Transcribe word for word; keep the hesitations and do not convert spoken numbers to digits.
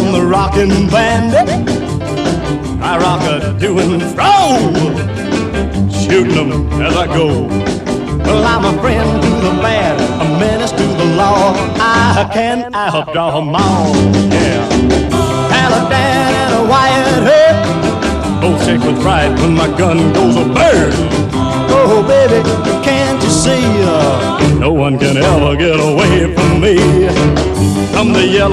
am the rockin' bandit. I rock a to and fro, shooting them as I go. Well, I'm a friend to the bad, a menace to the law. I can outdraw them all, yeah. Paladin and a Wyatt Earp, both shake with pride when my gun goes a bird. Oh, baby, can't you see? Uh, no one can ever get away.